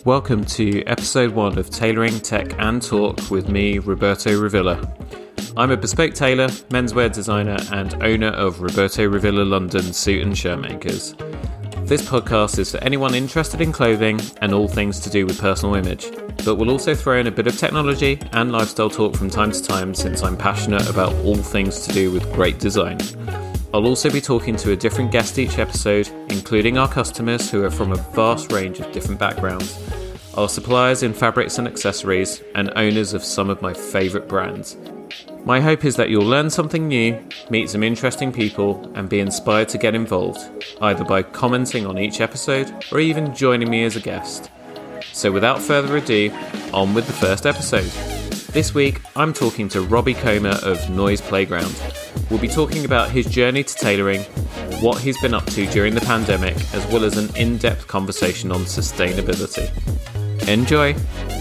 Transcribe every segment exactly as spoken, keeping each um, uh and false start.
Welcome to episode one of Tailoring, Tech and Talk with me, Roberto Revilla. I'm a bespoke tailor, menswear designer and owner of Roberto Revilla London Suit and Shirt Makers. This podcast is for anyone interested in clothing and all things to do with personal image, but we'll also throw in a bit of technology and lifestyle talk from time to time since I'm passionate about all things to do with great design. I'll also be talking to a different guest each episode, including our customers who are from a vast range of different backgrounds, our suppliers in fabrics and accessories, and owners of some of my favourite brands. My hope is that you'll learn something new, meet some interesting people, and be inspired to get involved, either by commenting on each episode or even joining me as a guest. So without further ado, on with the first episode. This week, I'm talking to Robbie Comer of Noise Playground. We'll be talking about his journey to tailoring, what he's been up to during the pandemic, as well as an in-depth conversation on sustainability. Enjoy!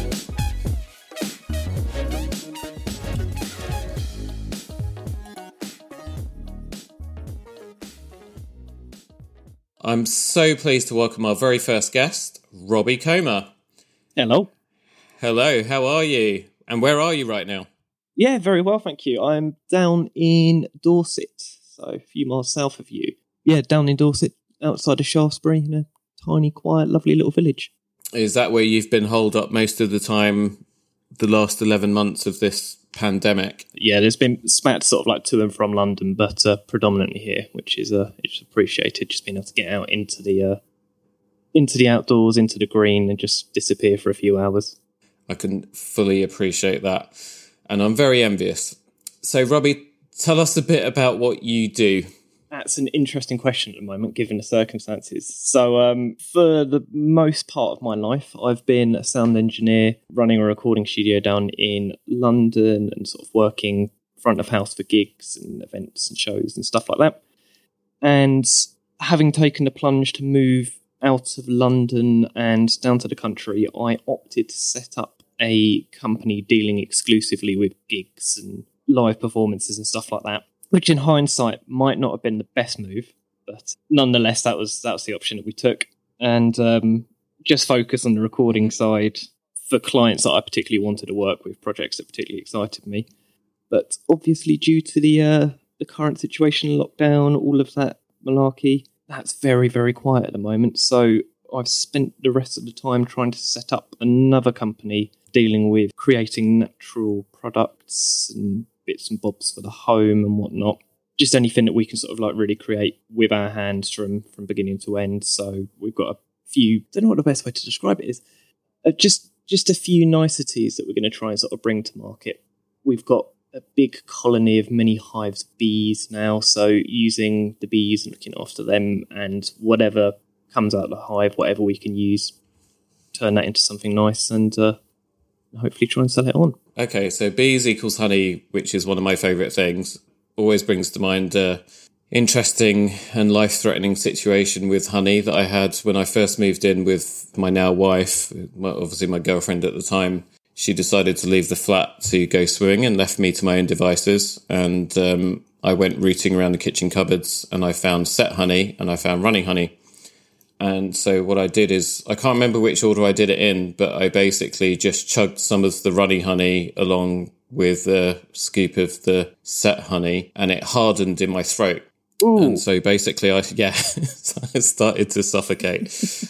I'm so pleased to welcome our very first guest, Robbie Comer. Hello. Hello, how are you? And where are you right now? Yeah, very well, thank you. I'm down in Dorset, so a few miles south of you. Yeah, down in Dorset, outside of Shaftesbury, in a tiny, quiet, lovely little village. Is that where you've been holed up most of the time, the last eleven months of this pandemic? Yeah, there's been spats sort of like to and from London, but uh, predominantly here, which is uh, it's appreciated. Just being able to get out into the uh, into the outdoors, into the green, and just disappear for a few hours. I can fully appreciate that, and I'm very envious. So, Robbie, tell us a bit about what you do. That's an interesting question at the moment, given the circumstances. So, um, for the most part of my life, I've been a sound engineer, running a recording studio down in London and sort of working front of house for gigs and events and shows and stuff like that. And having taken the plunge to move out of London and down to the country, I opted to set up a company dealing exclusively with gigs and live performances and stuff like that, which in hindsight might not have been the best move, but nonetheless, that was that was the option that we took. And um, just focus on the recording side for clients that I particularly wanted to work with, projects that particularly excited me. But obviously, due to the uh, the current situation, lockdown, all of that malarkey, that's very, very quiet at the moment. So I've spent the rest of the time trying to set up another company dealing with creating natural products and bits and bobs for the home and whatnot. Just anything that we can sort of like really create with our hands from, from beginning to end. So we've got a few, I don't know what the best way to describe it is, uh, just, just a few niceties that we're going to try and sort of bring to market. We've got a big colony of mini hives of bees now, so using the bees and looking after them and whatever comes out of the hive, whatever we can use, turn that into something nice and uh, hopefully try and sell it on. Okay, so bees equals honey, which is one of my favourite things. Always brings to mind an interesting and life-threatening situation with honey that I had when I first moved in with my now wife, well, obviously my girlfriend at the time. She decided to leave the flat to go swimming and left me to my own devices. And um, I went rooting around the kitchen cupboards and I found set honey and I found running honey. And so what I did is, I can't remember which order I did it in, but I basically just chugged some of the running honey along with a scoop of the set honey and it hardened in my throat. Ooh. And so basically, I yeah, I started to suffocate.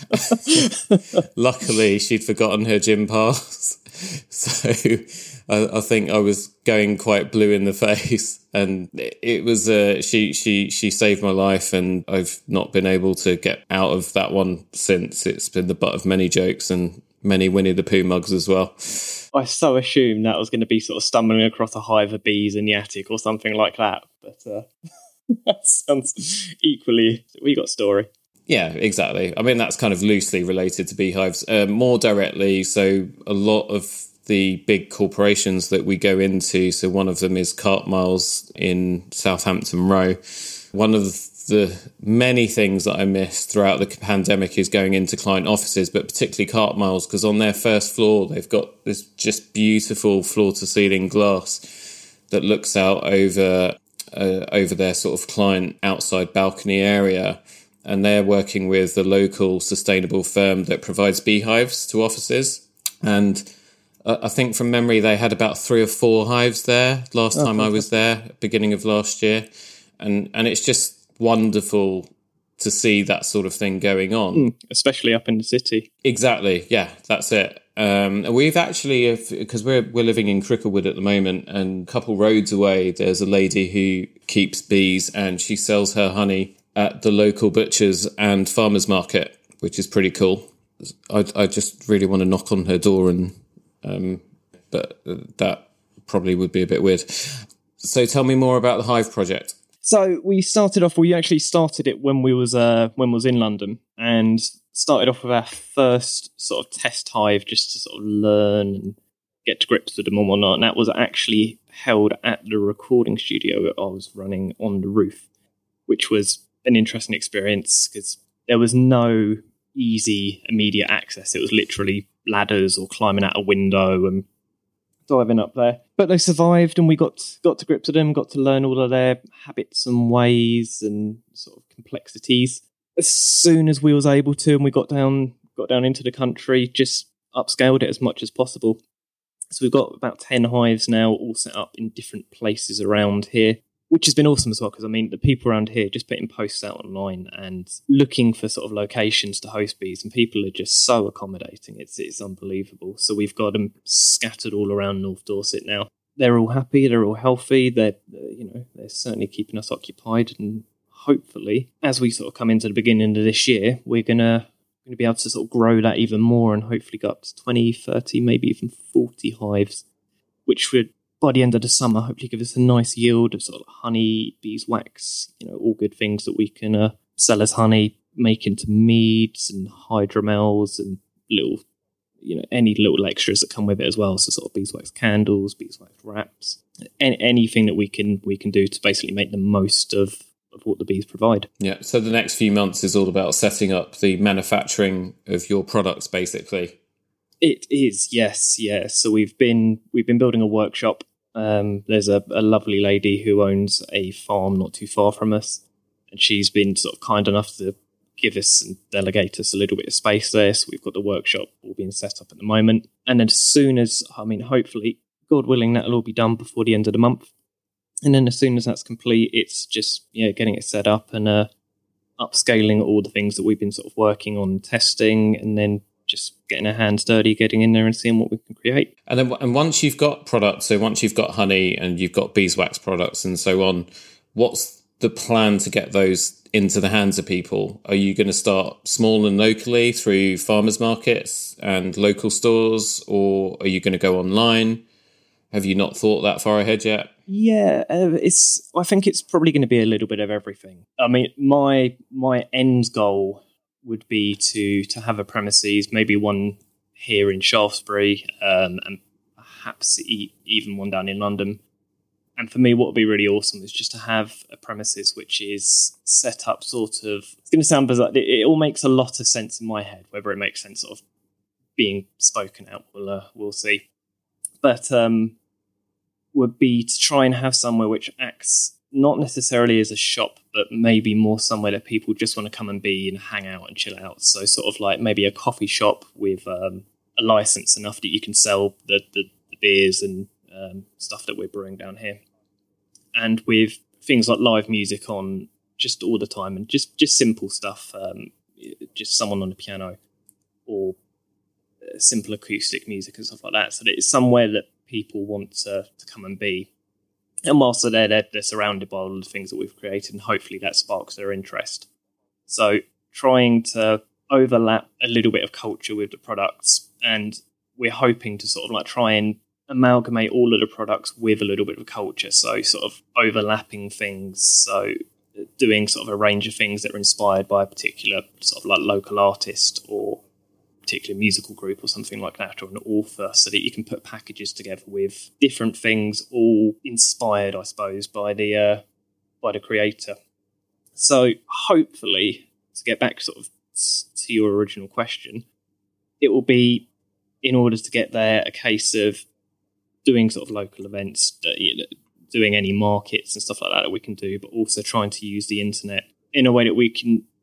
Luckily, she'd forgotten her gym pass. So I, I think I was going quite blue in the face, and it was uh, she she she saved my life, and I've not been able to get out of that one since. It's been the butt of many jokes and many Winnie the Pooh mugs as well. I so assumed that was going to be sort of stumbling across a hive of bees in the attic or something like that, but uh, that sounds equally. We got a story. Yeah, exactly. I mean, that's kind of loosely related to beehives. Uh, more directly, so a lot of the big corporations that we go into, so one of them is Cartmiles in Southampton Row. One of the many things that I missed throughout the pandemic is going into client offices, but particularly Cartmiles, because on their first floor, they've got this just beautiful floor-to-ceiling glass that looks out over uh, over their sort of client outside balcony area. and they're working with a local sustainable firm that provides beehives to offices. And uh, I think from memory, they had about three or four hives there last oh, time I was there, beginning of last year. And, and it's just wonderful to see that sort of thing going on. Mm, especially up in the city. Exactly. Yeah, that's it. Um, and we've actually, because we're we're living in Cricklewood at the moment, and a couple roads away, there's a lady who keeps bees, and she sells her honey at the local butchers and farmers market, which is pretty cool. I I just really want to knock on her door, and um, but that probably would be a bit weird. So tell me more about the Hive project. So we started off. We actually started it when we was uh, when we was in London, and started off with our first sort of test hive just to sort of learn and get to grips with them and whatnot. And that was actually held at the recording studio that I was running on the roof, which was an interesting experience because there was no easy immediate access. It was literally ladders or climbing out a window and diving up there. But they survived, and we got got to grips with them, got to learn all of their habits and ways and sort of complexities. As soon as we was able to, and we got down got down into the country, just upscaled it as much as possible. So we've got about ten hives now, all set up in different places around here, which has been awesome as well, because I mean, the people around here just putting posts out online and looking for sort of locations to host bees, and people are just so accommodating. It's it's unbelievable. So we've got them scattered all around North Dorset now. They're all happy. They're all healthy. They're you know they're certainly keeping us occupied, and hopefully, as we sort of come into the beginning of this year, we're gonna going to be able to sort of grow that even more, and hopefully go up to twenty, thirty, maybe even forty hives, which would, by the end of the summer, hopefully give us a nice yield of sort of honey, beeswax, you know, all good things that we can uh, sell as honey, make into meads and hydromels and little, you know, any little extras that come with it as well. So sort of beeswax candles, beeswax wraps, any, anything that we can we can do to basically make the most of, of what the bees provide. Yeah. So the next few months is all about setting up the manufacturing of your products, basically. It is, yes, yeah. So we've been we've been building a workshop. Um, there's a, a lovely lady who owns a farm not too far from us, and she's been sort of kind enough to give us and delegate us a little bit of space there. So we've got the workshop all being set up at the moment. And then as soon as, I mean, hopefully, God willing, that'll all be done before the end of the month. And then as soon as that's complete, it's just, yeah, getting it set up and uh, upscaling all the things that we've been sort of working on, testing, and then just getting our hands dirty, getting in there and seeing what we can create. And then and once you've got products, so once you've got honey and you've got beeswax products and so on, what's the plan to get those into the hands of people? Are you going to start small and locally through farmers markets and local stores, or are you going to go online? Have you not thought that far ahead yet? Yeah, uh, it's. I think it's probably going to be a little bit of everything. I mean, my my end goal would be to to have a premises, maybe one here in Shaftesbury, um, and perhaps e- even one down in London. And for me, what would be really awesome is just to have a premises which is set up sort of, it's going to sound bizarre, it, it all makes a lot of sense in my head. Whether it makes sense sort of being spoken out, we'll, uh, we'll see. But um, would be to try and have somewhere which acts not necessarily as a shop, but maybe more somewhere that people just want to come and be and hang out and chill out. So sort of like maybe a coffee shop with um, a license enough that you can sell the, the, the beers and um, stuff that we're brewing down here. And with things like live music on just all the time, and just, just simple stuff, um, just someone on the piano or simple acoustic music and stuff like that. So that it's somewhere that people want to, to come and be. And whilst they're there, they're, they're surrounded by all the things that we've created, and hopefully that sparks their interest. So trying to overlap a little bit of culture with the products, and we're hoping to sort of like try and amalgamate all of the products with a little bit of culture. So sort of overlapping things. So doing sort of a range of things that are inspired by a particular sort of like local artist or particular musical group or something like that, or an author, so that you can put packages together with different things, all inspired, I suppose, by the uh, by the creator. So hopefully, to get back sort of to your original question, it will be, in order to get there, a case of doing sort of local events, doing any markets and stuff like that that we can do, but also trying to use the internet in a way that we can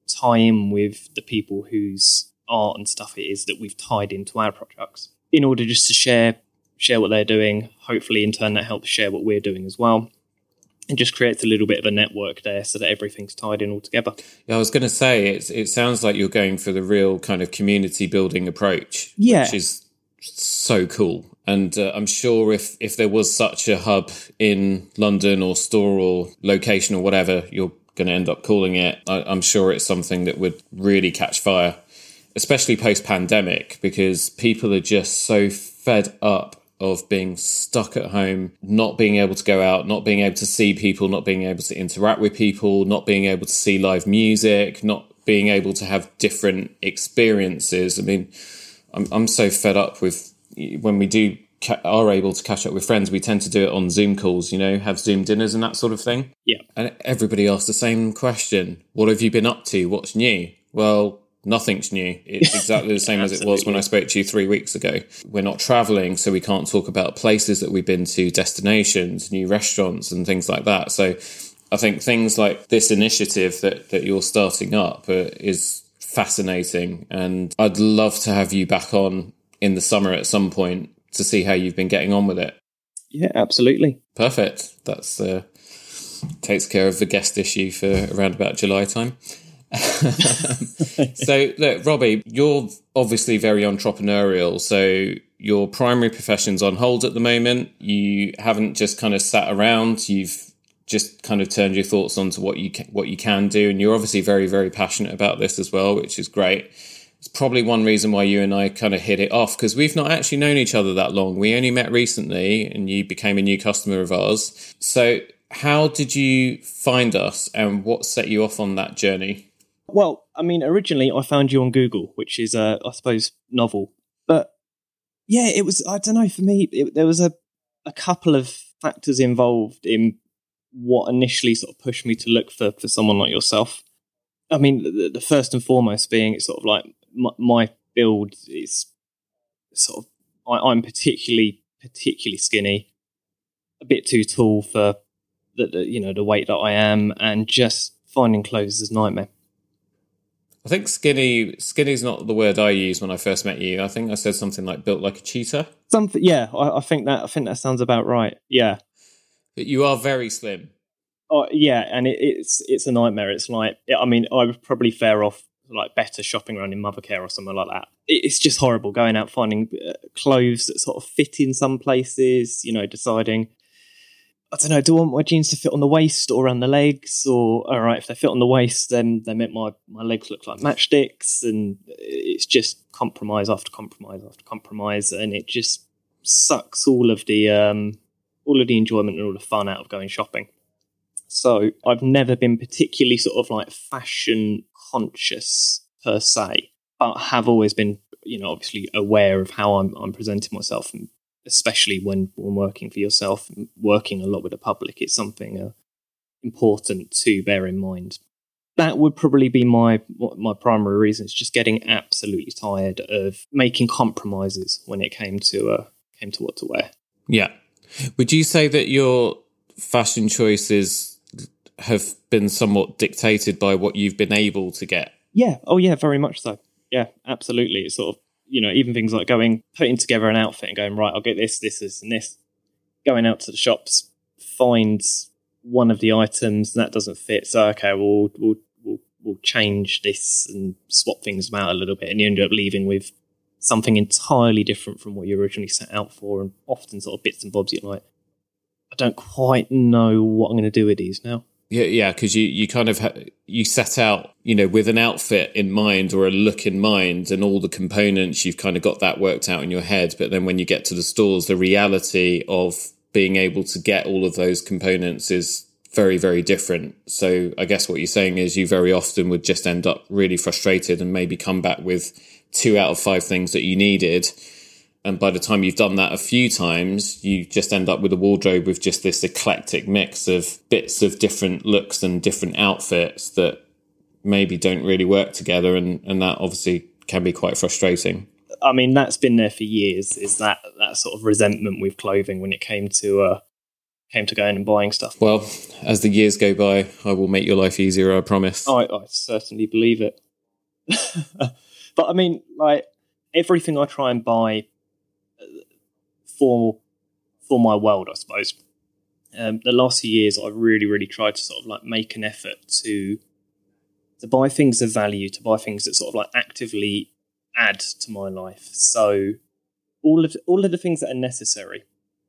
tie in with the people whose art and stuff it is that we've tied into our projects in order just to share share what they're doing. Hopefully in turn that helps share what we're doing as well. And just creates a little bit of a network there so that everything's tied in all together. Yeah, I was going to say, it's, it sounds like you're going for the real kind of community building approach, yeah. which is so cool. And uh, I'm sure if, if there was such a hub in London or store or location or whatever you're going to end up calling it, I, I'm sure it's something that would really catch fire, especially post-pandemic, because people are just so fed up of being stuck at home, not being able to go out, not being able to see people, not being able to interact with people, not being able to see live music, not being able to have different experiences. I mean, I'm I'm so fed up with when we do ca- are able to catch up with friends, we tend to do it on Zoom calls, you know, have Zoom dinners and that sort of thing. Yeah. And everybody asks the same question. What have you been up to? What's new? Well, nothing's new. It's exactly the same as it was when I spoke to you three weeks ago. We're not traveling, so we can't talk about places that we've been to, destinations, new restaurants and things like that. So I think things like this initiative that, that you're starting up uh, is fascinating. And I'd love to have you back on in the summer at some point to see how you've been getting on with it. Yeah, absolutely. Perfect. That's uh, takes care of the guest issue for around about July time. So look, Robbie, you're obviously very entrepreneurial, so your primary profession's on hold at the moment. You haven't just kind of sat around, you've just kind of turned your thoughts onto what you can, what you can do, and you're obviously very, very passionate about this as well, which is great. It's probably one reason why you and I kind of hit it off, because we've not actually known each other that long. We only met recently and you became a new customer of ours. So how did you find us and what set you off on that journey? Well, I mean, originally I found you on Google, which is, uh, I suppose, novel. But yeah, it was, I don't know, for me, it, there was a, a couple of factors involved in what initially sort of pushed me to look for, for someone like yourself. I mean, the, the first and foremost being it's sort of like my, my build is sort of, I, I'm particularly, particularly skinny, a bit too tall for the, the, you know, the weight that I am, and just finding clothes is a nightmare. I think skinny skinny is not the word I used when I first met you. I think I said something like built like a cheetah. Something, yeah. I, I think that I think that sounds about right. Yeah. But you are very slim. Oh, yeah, and it, it's it's a nightmare. It's like, I mean, I would probably fare off like better shopping around in Mothercare or something like that. It, it's just horrible going out finding uh, clothes that sort of fit in some places. You know, deciding, I don't know, do I want my jeans to fit on the waist or around the legs? Or, all right, if they fit on the waist, then they make my, my legs look like matchsticks. And it's just compromise after compromise after compromise. And it just sucks all of the um, all of the enjoyment and all the fun out of going shopping. So I've never been particularly sort of like fashion conscious per se, but have always been, you know, obviously aware of how I'm, I'm presenting myself, and especially when, when working for yourself and working a lot with the public, it's something uh, important to bear in mind. That would probably be my my primary reason. It's just getting absolutely tired of making compromises when it came to uh, came to what to wear. Yeah. Would you say that your fashion choices have been somewhat dictated by what you've been able to get? Yeah. Oh, yeah, very much so. Yeah, absolutely. It's sort of, you know, even things like going, putting together an outfit and going, right, I'll get this, this, this, and this. Going out to the shops, find one of the items and that doesn't fit. So, okay, we'll, we'll, we'll, we'll change this and swap things about a little bit. And you end up leaving with something entirely different from what you originally set out for. And often sort of bits and bobs you're like, I don't quite know what I'm going to do with these now. Yeah, yeah, because you, you kind of ha- you set out, you know, with an outfit in mind or a look in mind, and all the components, you've kind of got that worked out in your head. But then when you get to the stores, the reality of being able to get all of those components is very, very different. So I guess what you're saying is you very often would just end up really frustrated and maybe come back with two out of five things that you needed. And by the time you've done that a few times, you just end up with a wardrobe with just this eclectic mix of bits of different looks and different outfits that maybe don't really work together. And, and that obviously can be quite frustrating. I mean, that's been there for years, is that, that sort of resentment with clothing when it came to uh, came to going and buying stuff. Well, as the years go by, I will make your life easier, I promise. I, I certainly believe it. But I mean, like, everything I try and buy for for my world, I suppose. Um, the last few years, I've really, really tried to sort of like make an effort to to buy things of value, to buy things that sort of like actively add to my life. So all of all of the things that are necessary,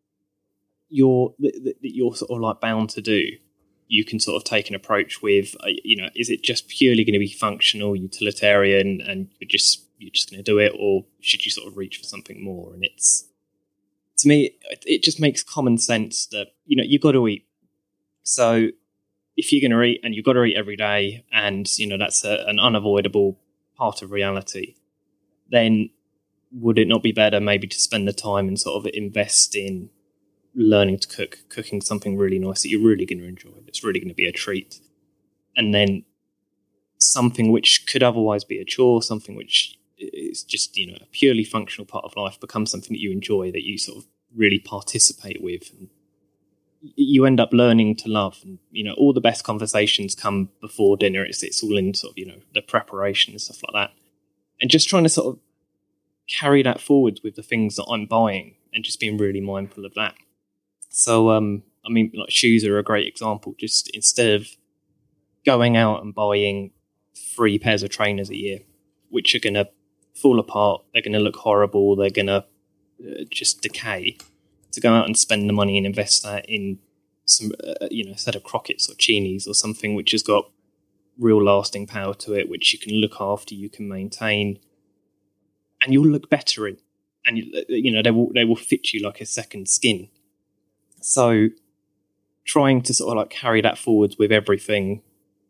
you're that you're sort of like bound to do. You can sort of take an approach with, uh, you know, is it just purely going to be functional, utilitarian, and you're just you're just going to do it, or should you sort of reach for something more? And it's, to me, it just makes common sense that, you know, you've got to eat. So if you're going to eat, and you've got to eat every day, and, you know, that's a, an unavoidable part of reality, then would it not be better maybe to spend the time and sort of invest in learning to cook, cooking something really nice that you're really going to enjoy, that's really going to be a treat, and then something which could otherwise be a chore, something which is just, you know, a purely functional part of life, becomes something that you enjoy, that you sort of really participate with, and you end up learning to love. And, you know, all the best conversations come before dinner. It's it's all in sort of, you know, the preparation and stuff like that, and just trying to sort of carry that forward with the things that I'm buying, and just being really mindful of that. So, um, I mean, like, shoes are a great example. Just instead of going out and buying three pairs of trainers a year, which are going to fall apart, they're going to look horrible, they're going to uh, just decay, to go out and spend the money and invest that in some, uh, you know, a set of Crockett's or Chinis or something which has got real lasting power to it, which you can look after, you can maintain, and you'll look better in. And, you, you know, they will they will fit you like a second skin. So trying to sort of like carry that forwards with everything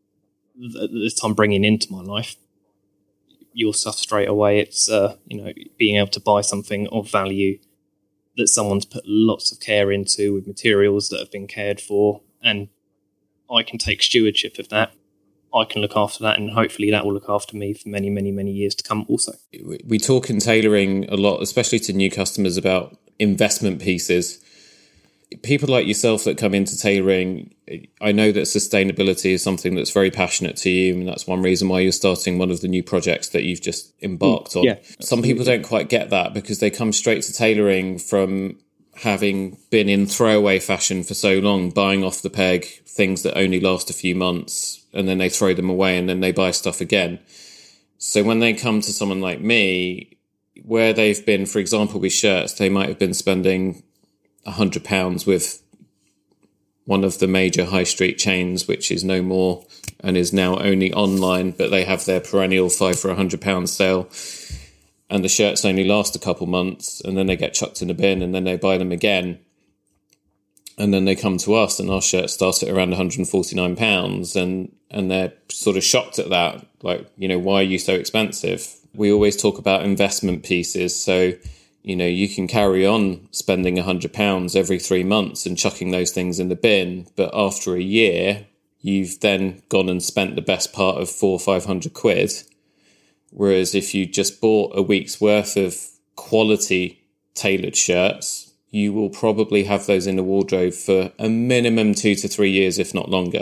that I'm bringing into my life, your stuff straight away, it's, uh, you know, being able to buy something of value that someone's put lots of care into, with materials that have been cared for, and I can take stewardship of that. I can look after that, and hopefully that will look after me for many, many, many years to come also. We talk in tailoring a lot, especially to new customers, about investment pieces. People like yourself that come into tailoring, I know that sustainability is something that's very passionate to you, and that's one reason why you're starting one of the new projects that you've just embarked on. Yeah, some people don't quite get that, because they come straight to tailoring from having been in throwaway fashion for so long, buying off the peg things that only last a few months, and then they throw them away, and then they buy stuff again. So when they come to someone like me, where they've been, for example, with shirts, they might have been spending one hundred pounds with one of the major high street chains, which is no more and is now only online, but they have their perennial five for one hundred pounds sale, and the shirts only last a couple months, and then they get chucked in a bin, and then they buy them again, and then they come to us, and our shirts start at around one hundred forty-nine pounds, and and they're sort of shocked at that, like, you know, why are you so expensive? We always talk about investment pieces, so, you know, you can carry on spending one hundred pounds every three months and chucking those things in the bin, but after a year, you've then gone and spent the best part of four or five hundred quid. Whereas if you just bought a week's worth of quality tailored shirts, you will probably have those in the wardrobe for a minimum two to three years, if not longer.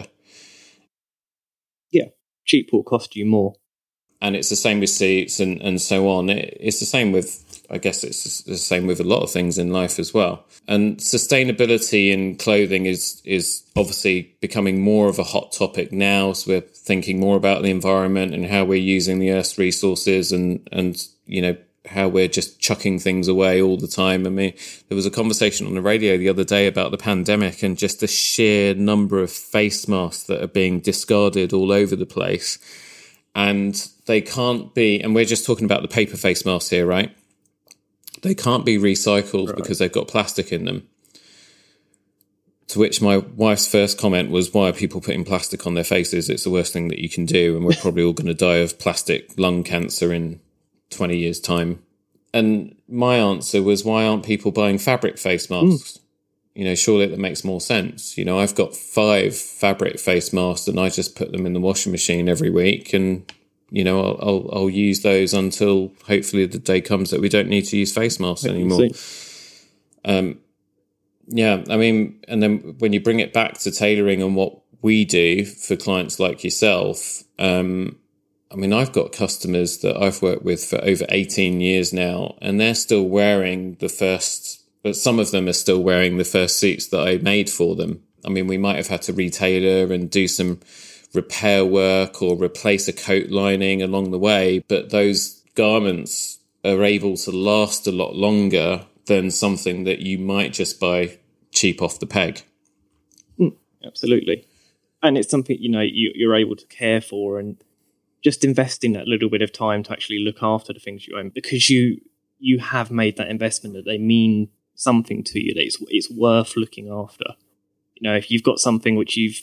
Yeah, cheap will cost you more. And it's the same with seats and, and so on. It, it's the same with, I guess it's the same with a lot of things in life as well. And sustainability in clothing is is obviously becoming more of a hot topic now. So we're thinking more about the environment and how we're using the Earth's resources, and, and you know, how we're just chucking things away all the time. I mean, there was a conversation on the radio the other day about the pandemic and just the sheer number of face masks that are being discarded all over the place. And they can't be, and we're just talking about the paper face masks here, right? They can't be recycled, right, because they've got plastic in them. To which my wife's first comment was, why are people putting plastic on their faces? It's the worst thing that you can do, and we're probably all going to die of plastic lung cancer in twenty years' time. And my answer was, why aren't people buying fabric face masks? Mm. You know, surely that makes more sense. You know, I've got five fabric face masks, and I just put them in the washing machine every week, and you know, I'll, I'll, I'll use those until hopefully the day comes that we don't need to use face masks anymore. Um, Yeah, I mean, and then when you bring it back to tailoring and what we do for clients like yourself, um, I mean, I've got customers that I've worked with for over eighteen years now, and they're still wearing the first, but some of them are still wearing the first suits that I made for them. I mean, we might have had to retailor and do some repair work or replace a coat lining along the way, but those garments are able to last a lot longer than something that you might just buy cheap off the peg. Mm, absolutely. And it's something, you know, you, you're able to care for and just investing that little bit of time to actually look after the things you own, because you you have made that investment, that they mean something to you, that it's, it's worth looking after. You know, if you've got something which you've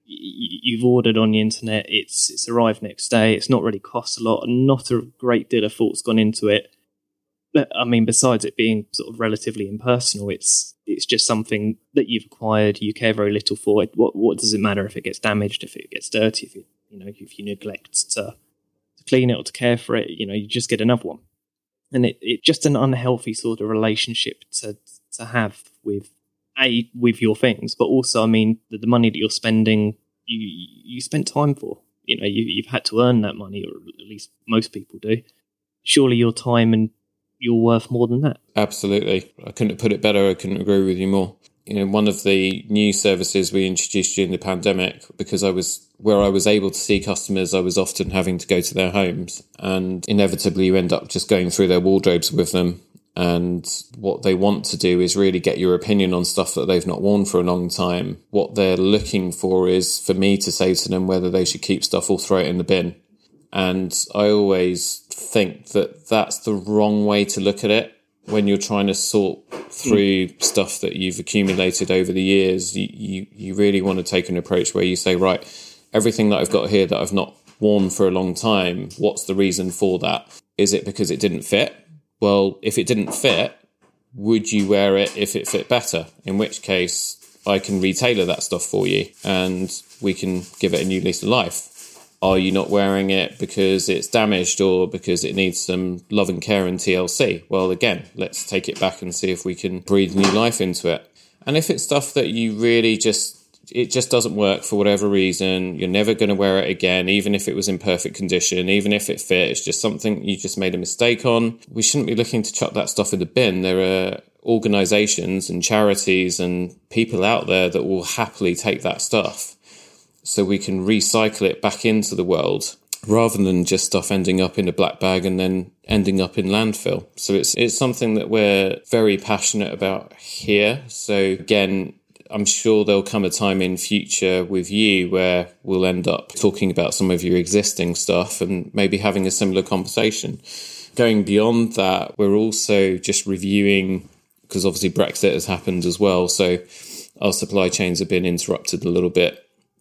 you've ordered on the internet, it's it's arrived next day, it's not really cost a lot, and not a great deal of thought's gone into it. But, I mean, besides it being sort of relatively impersonal, it's it's just something that you've acquired, you care very little for it. What what does it matter if it gets damaged, if it gets dirty, if you you know if you neglect to, to clean it or to care for it? You know, you just get another one, and it it's just an unhealthy sort of relationship to to have with a with your things, but also, I mean, the, the money that you're spending, you you spent time for. You know, you you've had to earn that money, or at least most people do. Surely your time and you're worth more than that. Absolutely. I couldn't have put it better. I couldn't agree with you more. You know, one of the new services we introduced during the pandemic, because I was where I was able to see customers, I was often having to go to their homes, and inevitably you end up just going through their wardrobes with them. And what they want to do is really get your opinion on stuff that they've not worn for a long time. What they're looking for is for me to say to them whether they should keep stuff or throw it in the bin. And I always think that that's the wrong way to look at it. When you're trying to sort through mm. stuff that you've accumulated over the years, you, you, you really want to take an approach where you say, right, everything that I've got here that I've not worn for a long time, what's the reason for that? Is it because it didn't fit? Well, if it didn't fit, would you wear it if it fit better? In which case, I can retailer that stuff for you and we can give it a new lease of life. Are you not wearing it because it's damaged or because it needs some love and care and T L C? Well, again, let's take it back and see if we can breathe new life into it. And if it's stuff that you really just, it just doesn't work for whatever reason, you're never going to wear it again, even if it was in perfect condition, even if it fit, it's just something you just made a mistake on. We shouldn't be looking to chuck that stuff in the bin. There are organisations and charities and people out there that will happily take that stuff, so we can recycle it back into the world rather than just stuff ending up in a black bag and then ending up in landfill. So it's it's something that we're very passionate about here. So again, I'm sure there'll come a time in future with you where we'll end up talking about some of your existing stuff and maybe having a similar conversation. Going beyond that, we're also just reviewing, because obviously Brexit has happened as well. So our supply chains have been interrupted a little bit.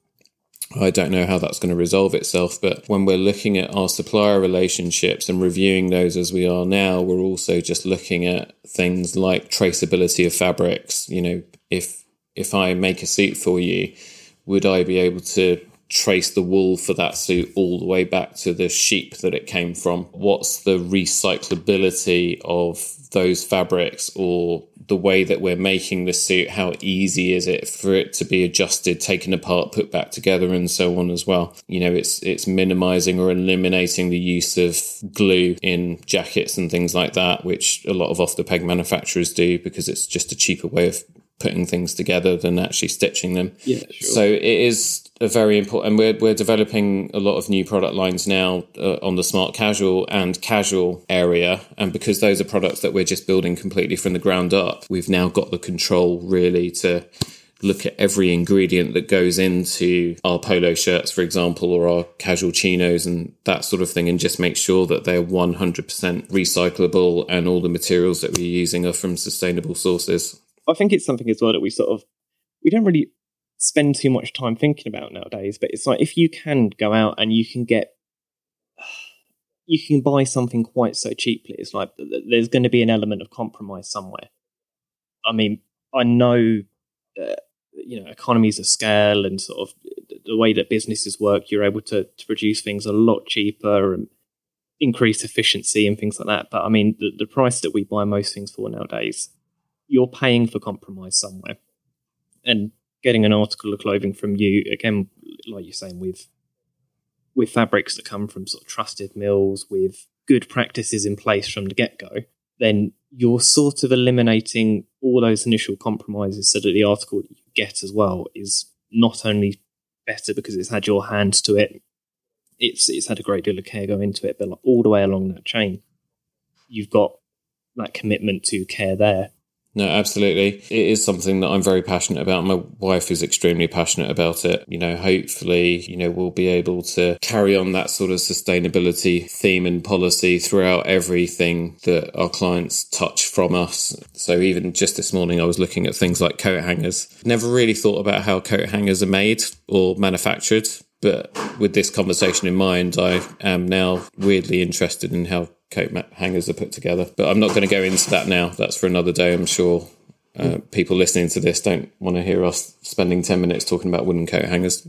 I don't know how that's going to resolve itself, but when we're looking at our supplier relationships and reviewing those as we are now, we're also just looking at things like traceability of fabrics. You know, if if I make a suit for you, would I be able to trace the wool for that suit all the way back to the sheep that it came from? What's the recyclability of those fabrics, or the way that we're making the suit? How easy is it for it to be adjusted, taken apart, put back together, and so on as well? You know, it's it's minimizing or eliminating the use of glue in jackets and things like that, which a lot of off-the-peg manufacturers do because it's just a cheaper way of putting things together than actually stitching them. Yeah, sure. So it is a very important, and we're we're developing a lot of new product lines now uh, on the smart casual and casual area, and because those are products that we're just building completely from the ground up, we've now got the control really to look at every ingredient that goes into our polo shirts, for example, or our casual chinos and that sort of thing, and just make sure that they're one hundred percent recyclable and all the materials that we're using are from sustainable sources. I think it's something as well that we sort of, we don't really spend too much time thinking about nowadays, but it's like if you can go out and you can get, you can buy something quite so cheaply, it's like there's going to be an element of compromise somewhere. I mean, I know, uh, you know, economies of scale and sort of the way that businesses work, you're able to, to produce things a lot cheaper and increase efficiency and things like that. But I mean, the, the price that we buy most things for nowadays, you're paying for compromise somewhere. And getting an article of clothing from you, again, like you're saying, with with fabrics that come from sort of trusted mills, with good practices in place from the get-go, then you're sort of eliminating all those initial compromises so that the article that you get as well is not only better because it's had your hand to it, it's it's had a great deal of care go into it, but like all the way along that chain, you've got that commitment to care there. No, absolutely. It is something that I'm very passionate about. My wife is extremely passionate about it. You know, hopefully, you know, we'll be able to carry on that sort of sustainability theme and policy throughout everything that our clients touch from us. So even just this morning, I was looking at things like coat hangers. Never really thought about how coat hangers are made or manufactured. But with this conversation in mind, I am now weirdly interested in how coat hangers are put together. But I'm not going to go into that now. That's for another day, I'm sure. Uh, people listening to this don't want to hear us spending ten minutes talking about wooden coat hangers.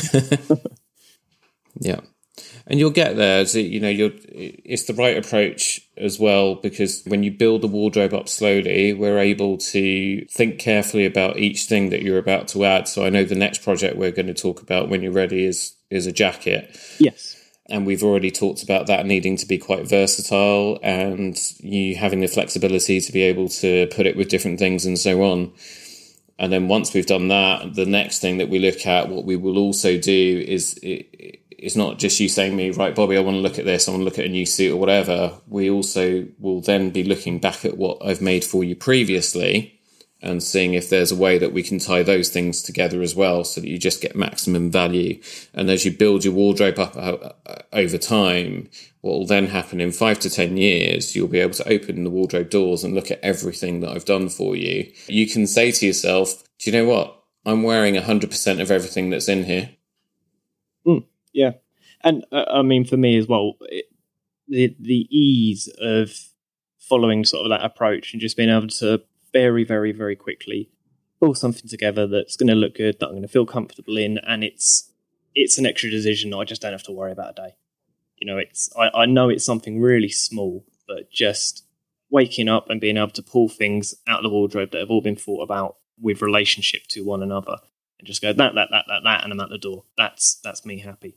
Yeah. And you'll get there. So, you know, you're, it's the right approach as well, because when you build the wardrobe up slowly, we're able to think carefully about each thing that you're about to add. So I know the next project we're going to talk about when you're ready is is a jacket. Yes. And we've already talked about that needing to be quite versatile and you having the flexibility to be able to put it with different things and so on. And then once we've done that, the next thing that we look at, what we will also do is... It, it's not just you saying to me, right, Bobby, I want to look at this, I want to look at a new suit or whatever. We also will then be looking back at what I've made for you previously and seeing if there's a way that we can tie those things together as well so that you just get maximum value. And as you build your wardrobe up uh, over time, what will then happen in five to ten years, you'll be able to open the wardrobe doors and look at everything that I've done for you. You can say to yourself, do you know what? I'm wearing one hundred percent of everything that's in here. Mm. Yeah, and uh, I mean, for me as well, it, the the ease of following sort of that approach and just being able to very, very, very quickly pull something together that's going to look good, that I'm going to feel comfortable in, and it's it's an extra decision that I just don't have to worry about a day. You know, it's I, I know it's something really small, but just waking up and being able to pull things out of the wardrobe that have all been thought about with relationship to one another. And just go that, that, that, that, that, and I'm at the door. That's that's me happy.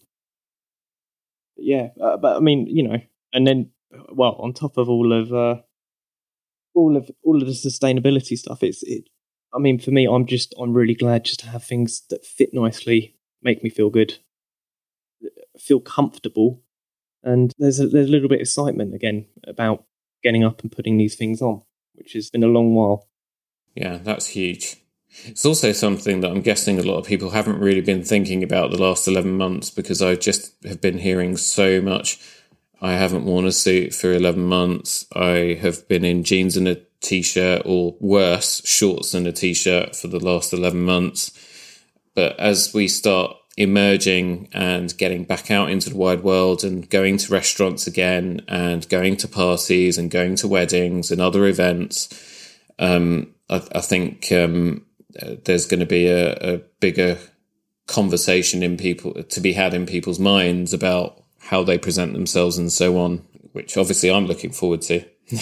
But yeah, uh, but I mean, you know, and then, well, on top of all of uh, all of all of the sustainability stuff, it's it. I mean, for me, I'm just I'm really glad just to have things that fit nicely, make me feel good, feel comfortable, and there's a, there's a little bit of excitement again about getting up and putting these things on, which has been a long while. Yeah, that's huge. It's also something that I'm guessing a lot of people haven't really been thinking about the last eleven months, because I just have been hearing so much. I haven't worn a suit for eleven months. I have been in jeans and a t-shirt, or worse, shorts and a t-shirt for the last eleven months. But as we start emerging and getting back out into the wide world and going to restaurants again and going to parties and going to weddings and other events, um, I, I think... Um, there's going to be a, a bigger conversation in people to be had in people's minds about how they present themselves and so on, which obviously I'm looking forward to.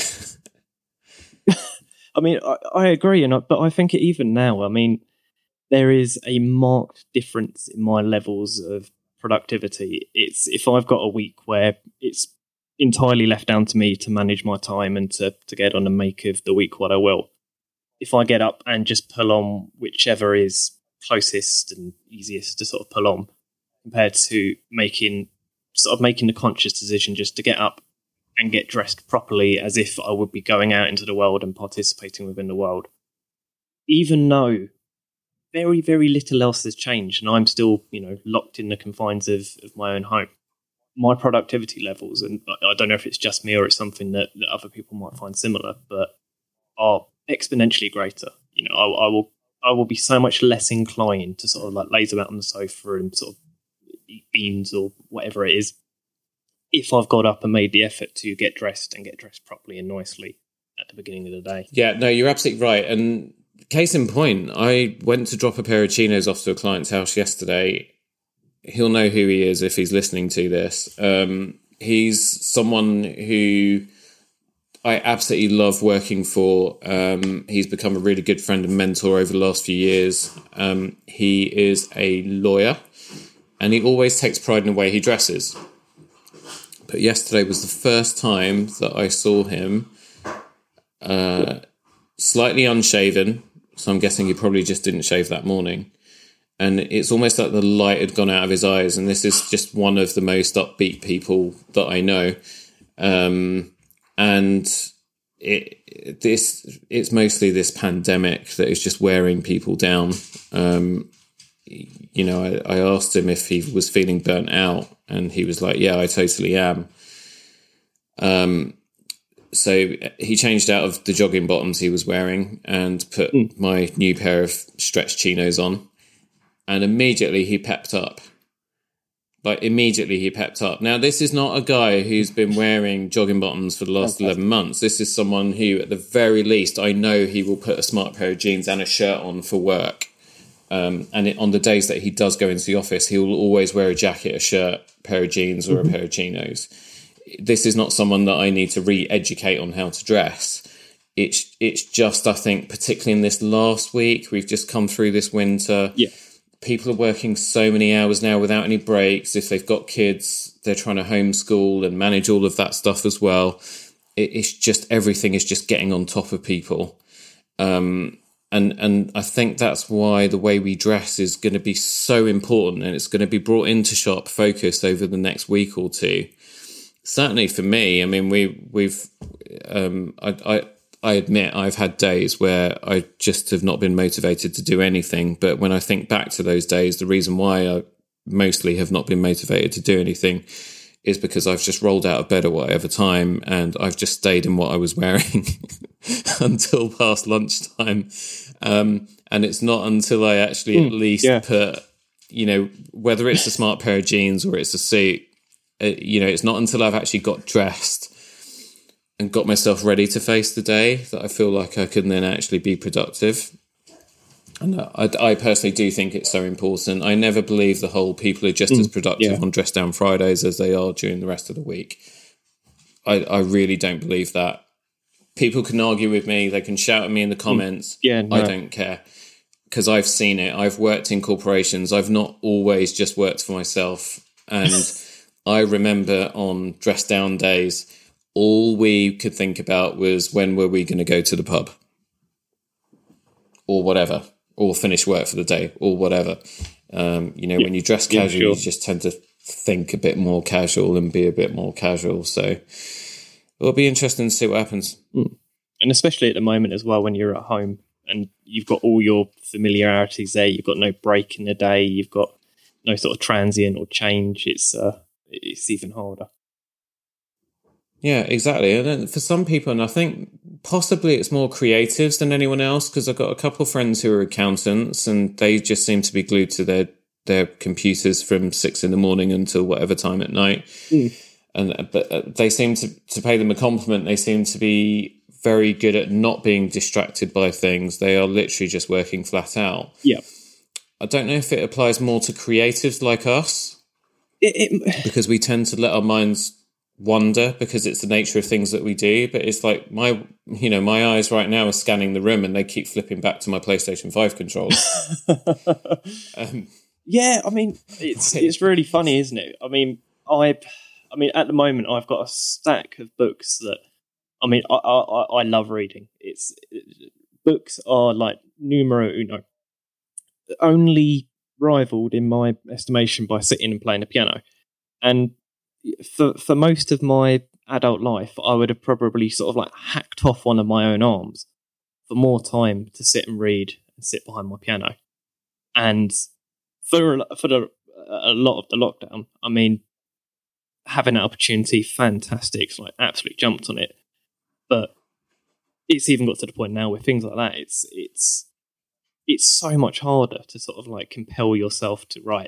I mean, I, I agree, and I, but I think even now, I mean, there is a marked difference in my levels of productivity. It's if I've got a week where it's entirely left down to me to manage my time and to, to get on and make of the week what I will. If I get up and just pull on whichever is closest and easiest to sort of pull on, compared to making sort of making the conscious decision just to get up and get dressed properly as if I would be going out into the world and participating within the world. Even though very, very little else has changed and I'm still, you know, locked in the confines of, of my own home, my productivity levels, and I don't know if it's just me or it's something that, that other people might find similar, but are exponentially greater. You know, I, I will I will be so much less inclined to sort of like laze about on the sofa and sort of eat beans or whatever it is if I've got up and made the effort to get dressed and get dressed properly and nicely at the beginning of the day. Yeah, no, you're absolutely right. And case in point, I went to drop a pair of chinos off to a client's house yesterday. He'll know who he is if he's listening to this. Um, he's someone who I absolutely love working for. Um, he's become a really good friend and mentor over the last few years. Um, he is a lawyer, and he always takes pride in the way he dresses. But yesterday was the first time that I saw him uh, slightly unshaven, so I'm guessing he probably just didn't shave that morning. And it's almost like the light had gone out of his eyes, and this is just one of the most upbeat people that I know. Um And it, this it's mostly this pandemic that is just wearing people down. Um, you know, I, I asked him if he was feeling burnt out, and he was like, "Yeah, I totally am." Um, so he changed out of the jogging bottoms he was wearing and put mm. my new pair of stretch chinos on, and immediately he pepped up. Like, immediately he pepped up. Now, this is not a guy who's been wearing jogging bottoms for the last okay. eleven months. This is someone who, at the very least, I know he will put a smart pair of jeans and a shirt on for work. Um, and it, on the days that he does go into the office, he will always wear a jacket, a shirt, a pair of jeans, or mm-hmm. a pair of chinos. This is not someone that I need to re-educate on how to dress. It's, it's just, I think, particularly in this last week, we've just come through this winter. Yeah. People are working so many hours now without any breaks. If they've got kids, they're trying to homeschool and manage all of that stuff as well. It, it's just, everything is just getting on top of people. Um, and, and I think that's why the way we dress is going to be so important, and it's going to be brought into sharp focus over the next week or two. Certainly for me, I mean, we, we've, um, I, I, I admit I've had days where I just have not been motivated to do anything. But when I think back to those days, the reason why I mostly have not been motivated to do anything is because I've just rolled out of bed at whatever time, and I've just stayed in what I was wearing until past lunchtime. Um, and it's not until I actually mm, at least yeah. put, you know, whether it's a smart pair of jeans or it's a suit, uh, you know, it's not until I've actually got dressed and got myself ready to face the day that I feel like I can then actually be productive. And I, I personally do think it's so important. I never believe the whole people are just mm, as productive yeah. on Dress Down Fridays as they are during the rest of the week. I, I really don't believe that. People can argue with me. They can shout at me in the comments. Mm, yeah, no. I don't care, because I've seen it. I've worked in corporations. I've not always just worked for myself. And I remember on Dress Down days, all we could think about was, when were we going to go to the pub? Or whatever. Or finish work for the day, or whatever. Um, you know, yeah. when you dress casual, yeah, sure. you just tend to think a bit more casual and be a bit more casual. So it'll be interesting to see what happens. Mm. And especially at the moment as well, when you're at home and you've got all your familiarities there, you've got no break in the day, you've got no sort of transient or change. It's uh, it's even harder. Yeah, exactly. And then for some people, and I think possibly it's more creatives than anyone else, because I've got a couple of friends who are accountants, and they just seem to be glued to their, their computers from six in the morning until whatever time at night. Mm. And but they seem to, to pay them a compliment. They seem to be very good at not being distracted by things. They are literally just working flat out. Yeah. I don't know if it applies more to creatives like us, it, it, because we tend to let our minds wonder because it's the nature of things that we do. But it's like my, you know, my eyes right now are scanning the room and they keep flipping back to my PlayStation five controls. um, yeah, I mean, it's it's really funny, isn't it? I mean, I, I mean, at the moment, I've got a stack of books that, I mean, I I, I love reading. It's it, books are like numero uno, only rivaled in my estimation by sitting and playing the piano. And for for most of my adult life, I would have probably sort of like hacked off one of my own arms for more time to sit and read and sit behind my piano. And for a, for the, a lot of the lockdown, I mean, having that opportunity, fantastic. So, like, absolutely jumped on it. But it's even got to the point now with things like that. It's it's it's so much harder to sort of like compel yourself to write.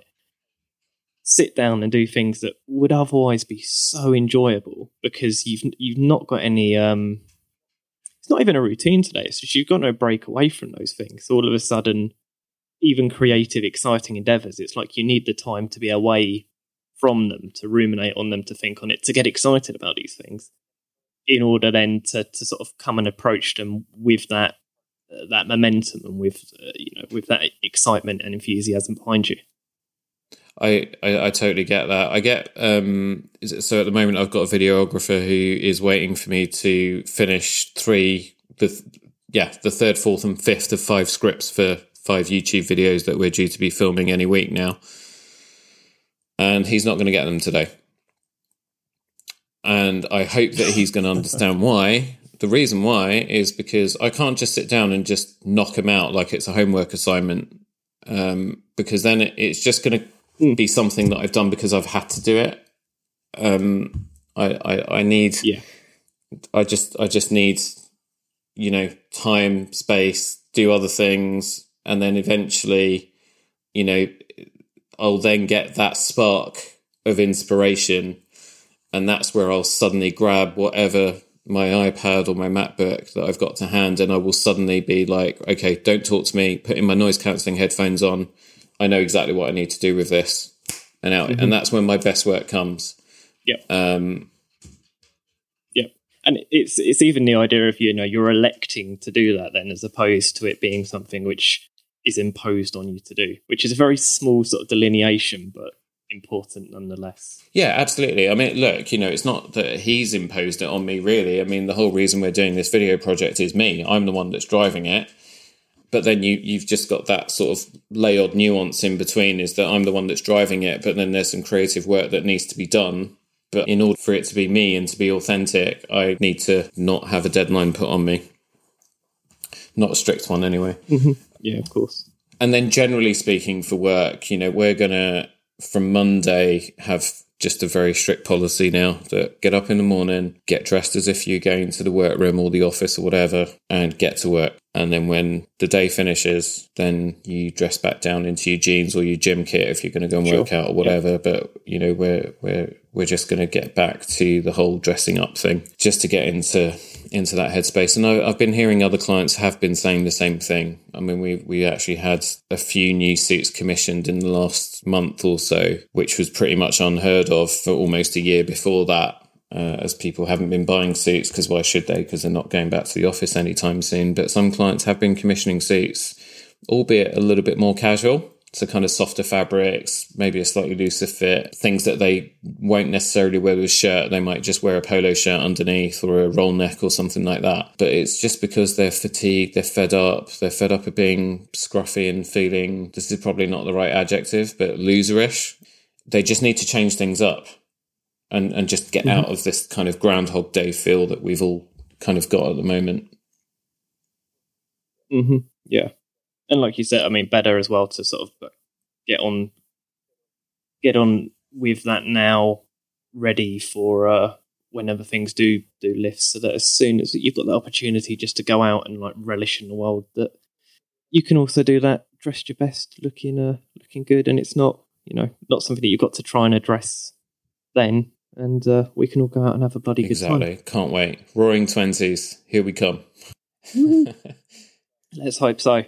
Sit down and do things that would otherwise be so enjoyable because you've you've not got any. Um, it's not even a routine today. It's just you've got no break away from those things. All of a sudden, even creative, exciting endeavours, it's like you need the time to be away from them, to ruminate on them, to think on it, to get excited about these things. in order then to, to sort of come and approach them with that uh, that momentum and with uh, you know with that excitement and enthusiasm behind you. I, I, I totally get that. I get um, so at the moment I've got a videographer who is waiting for me to finish three the yeah the third, fourth, and fifth of five scripts for five YouTube videos that we're due to be filming any week now, and he's not going to get them today. And I hope that he's going to understand why. The reason why is because I can't just sit down and just knock them out like it's a homework assignment, um, because then it, it's just going to be something that I've done because I've had to do it. Um, I, I, I need, yeah. I just, I just need, you know, time, space, do other things. And then eventually, you know, I'll then get that spark of inspiration. And that's where I'll suddenly grab whatever my iPad or my MacBook that I've got to hand. And I will suddenly be like, okay, don't talk to me, putting my noise cancelling headphones on. I know exactly what I need to do with this, and out, mm-hmm. and that's when my best work comes. Yeah, um, yeah, and it's it's even the idea of you know you're electing to do that then, as opposed to it being something which is imposed on you to do, which is a very small sort of delineation, but important nonetheless. Yeah, absolutely. I mean, look, you know, it's not that he's imposed it on me, really. I mean, the whole reason we're doing this video project is me. I'm the one that's driving it. But then you, you've just got that sort of layered nuance in between, is that I'm the one that's driving it, but then there's some creative work that needs to be done. But in order for it to be me and to be authentic, I need to not have a deadline put on me. Not a strict one, anyway. Mm-hmm. Yeah, of course. And then generally speaking for work, you know, we're going to, from Monday, have just a very strict policy now that get up in the morning, get dressed as if you're going to the workroom or the office or whatever, and get to work. And then when the day finishes, then you dress back down into your jeans or your gym kit if you're going to go and sure. work out or whatever. Yeah. But, you know, we're we're we're just going to get back to the whole dressing up thing, just to get into into that headspace. And I, I've been hearing other clients have been saying the same thing. I mean, we we actually had a few new suits commissioned in the last month or so, which was pretty much unheard of for almost a year before that. Uh, as people haven't been buying suits, because why should they? Because they're not going back to the office anytime soon. But some clients have been commissioning suits, albeit a little bit more casual. So kind of softer fabrics, maybe a slightly looser fit, things that they won't necessarily wear with a shirt. They might just wear a polo shirt underneath or a roll neck or something like that. But it's just because they're fatigued, they're fed up, they're fed up of being scruffy and feeling, this is probably not the right adjective, but loserish. They just need to change things up. And, and just get mm-hmm. out of this kind of Groundhog Day feel that we've all kind of got at the moment. Mm-hmm. Yeah. And like you said, I mean, better as well to sort of get on get on with that now, ready for uh, whenever things do do lift, so that as soon as you've got the opportunity just to go out and like relish in the world, that you can also do that dressed your best, looking uh, looking good. And it's not, you know, not something that you've got to try and address then. And uh, we can all go out and have a bloody exactly. good time. Exactly. Can't wait. Roaring twenties. Here we come. Let's hope so.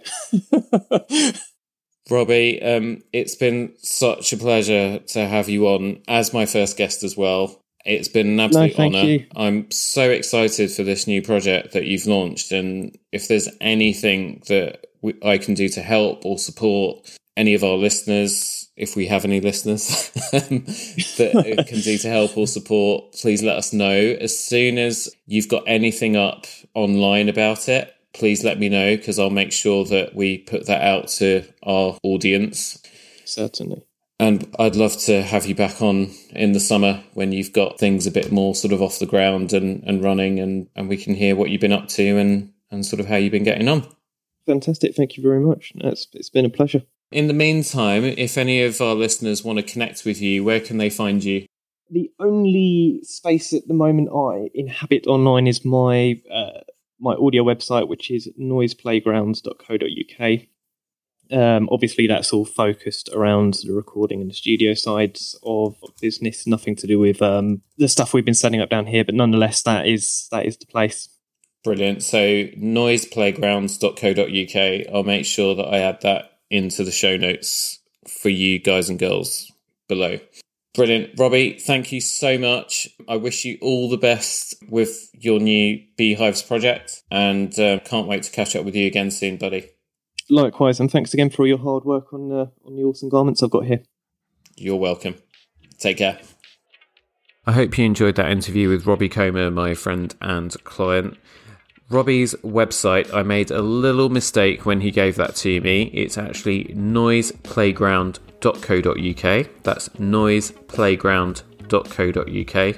Robbie, um, it's been such a pleasure to have you on as my first guest as well. It's been an absolute no, honour. You. I'm so excited for this new project that you've launched. And if there's anything that we, I can do to help or support any of our listeners, if we have any listeners that can do to help or support, please let us know. As soon as you've got anything up online about it, please let me know, because I'll make sure that we put that out to our audience. Certainly. And I'd love to have you back on in the summer when you've got things a bit more sort of off the ground and, and running, and, and we can hear what you've been up to and, and sort of how you've been getting on. Fantastic. Thank you very much. It's, it's been a pleasure. In the meantime, if any of our listeners want to connect with you, where can they find you? The only space at the moment I inhabit online is my uh, my audio website, which is noise playgrounds dot co dot uk. Um, obviously, that's all focused around the recording and the studio sides of business, nothing to do with um, the stuff we've been setting up down here. But nonetheless, that is that is the place. Brilliant. So noise playgrounds dot co dot uk. I'll make sure that I add that into the show notes for you guys and girls below. Brilliant. Robbie, thank you so much. I wish you all the best with your new Beehives project, and uh, can't wait to catch up with you again soon, buddy. Likewise, and thanks again for all your hard work on uh, on the awesome garments I've got here. You're welcome. Take care. I hope you enjoyed that interview with Robbie Comer, my friend and client. Robbie's website, I made a little mistake when he gave that to me. It's actually noise playground dot co dot uk. That's noise playground dot co dot uk.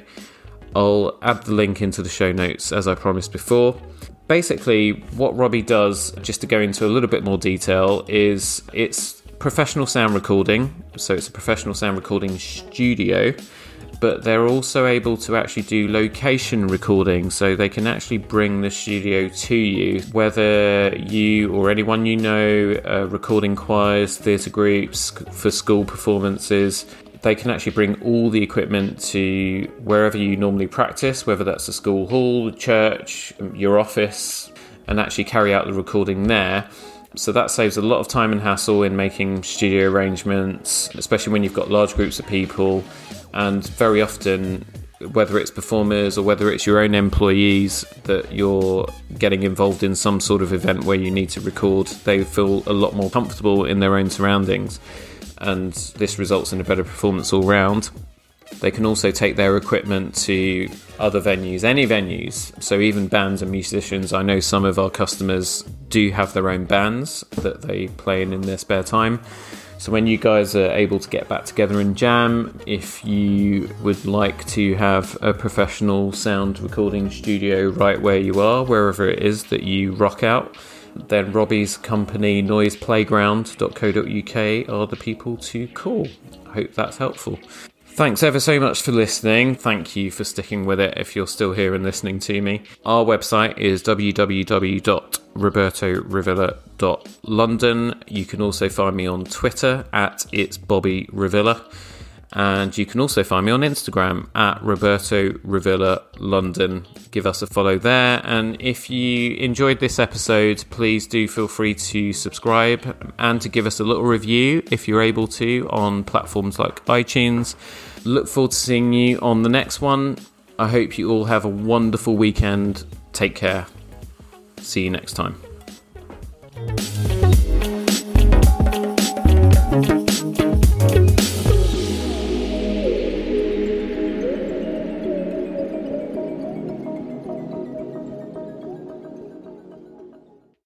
I'll add the link into the show notes as I promised before. Basically, what Robbie does, just to go into a little bit more detail, is it's professional sound recording. So it's a professional sound recording studio, but they're also able to actually do location recording, so they can actually bring the studio to you, whether you or anyone you know uh, recording choirs, theatre groups, for school performances. They can actually bring all the equipment to wherever you normally practice, whether that's a school hall, a church, your office, and actually carry out the recording there. So that saves a lot of time and hassle in making studio arrangements, especially when you've got large groups of people. And very often, whether it's performers or whether it's your own employees that you're getting involved in some sort of event where you need to record, they feel a lot more comfortable in their own surroundings. And this results in a better performance all round. They can also take their equipment to other venues, any venues. So even bands and musicians, I know some of our customers do have their own bands that they play in in their spare time. So when you guys are able to get back together and jam, if you would like to have a professional sound recording studio right where you are, wherever it is that you rock out, then Robbie's company, noise playground dot co dot uk, are the people to call. I hope that's helpful. Thanks ever so much for listening. Thank you for sticking with it if you're still here and listening to me. Our website is w w w dot roberto rivilla dot london. You can also find me on Twitter at It's Bobby Rivilla. And you can also find me on Instagram at Roberto Rivilla London. Give us a follow there. And if you enjoyed this episode, please do feel free to subscribe and to give us a little review if you're able to on platforms like iTunes. Look forward to seeing you on the next one. I hope you all have a wonderful weekend. Take care. See you next time.